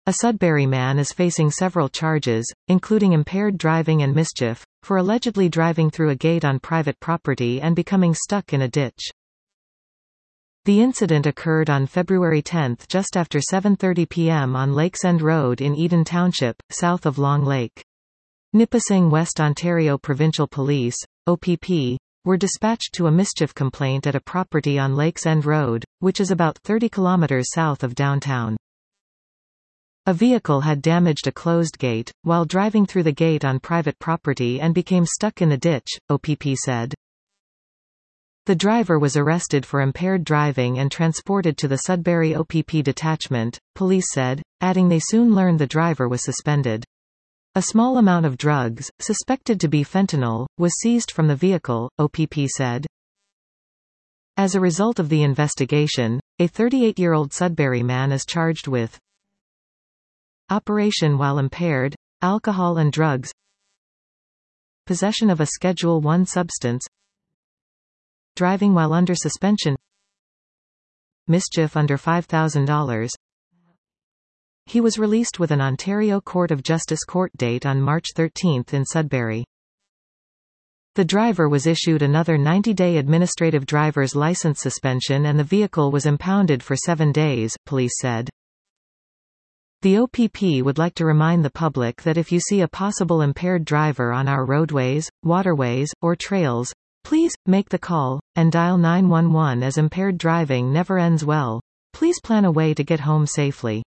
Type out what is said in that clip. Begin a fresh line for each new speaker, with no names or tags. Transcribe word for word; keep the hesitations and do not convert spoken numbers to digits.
A Sudbury man is facing several charges, including impaired driving and mischief, for allegedly driving through a gate on private property and becoming stuck in a ditch. The incident occurred on February tenth just after seven thirty p m on Lakes End Road in Eden Township, south of Long Lake. Nipissing West Ontario Provincial Police, O P P, were dispatched to a mischief complaint at a property on Lakes End Road, which is about thirty kilometers south of downtown. A vehicle had damaged a closed gate, while driving through the gate on private property and became stuck in the ditch, O P P said. The driver was arrested for impaired driving and transported to the Sudbury O P P detachment, police said, adding they soon learned the driver was suspended. A small amount of drugs, suspected to be fentanyl, was seized from the vehicle, O P P said. As a result of the investigation, a thirty-eight-year-old Sudbury man is charged with operation while impaired, alcohol and drugs, possession of a Schedule one substance, driving while under suspension, mischief under five thousand dollars. He was released with an Ontario Court of Justice court date on March thirteenth in Sudbury. The driver was issued another ninety-day administrative driver's license suspension and the vehicle was impounded for seven days, police said. The O P P would like to remind the public that if you see a possible impaired driver on our roadways, waterways, or trails, please, make the call, and dial nine one one as impaired driving never ends well. Please plan a way to get home safely.